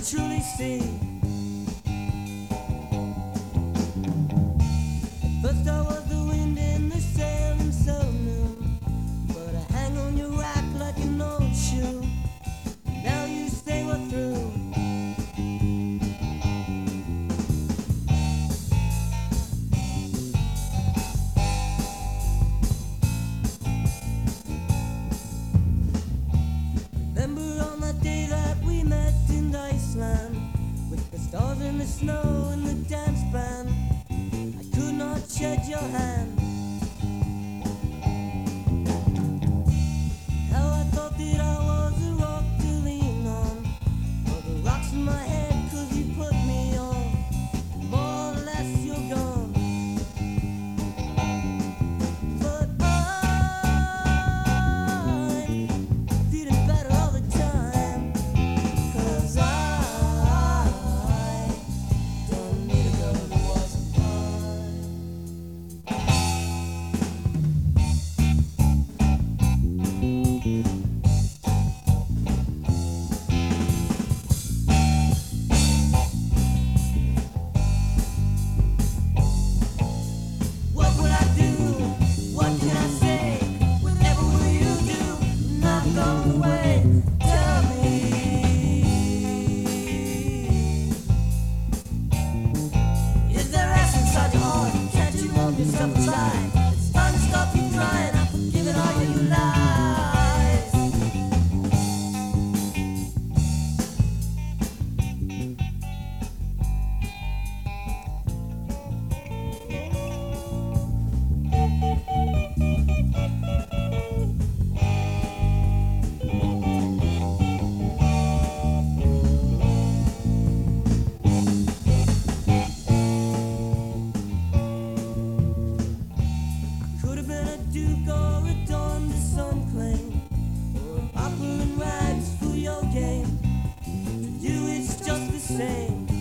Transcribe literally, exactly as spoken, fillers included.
truly see. First I was the wind in the sail and so new, but I hang on your rack like an old shoe. Now you say we're through. Remember on that day that we met in Iceland, with the stars in the snow and the dance band. I could not shed your hand. How I thought that I was a rock to lean on, or the rocks in my head 'cause you put me on. More or less you're gone. But I'm feeling better all the time, 'cause I don't need a girl who wasn't mine. What would I do? What can I say? Whatever will you do? Not going away. Tell me. Is there ass inside your heart? Can't you warm yourself inside? It's time to stop you crying. I'm forgiving all your lies. Could have been a duke or a don to some claim, or an opera and rags for your game. To you it's just the same.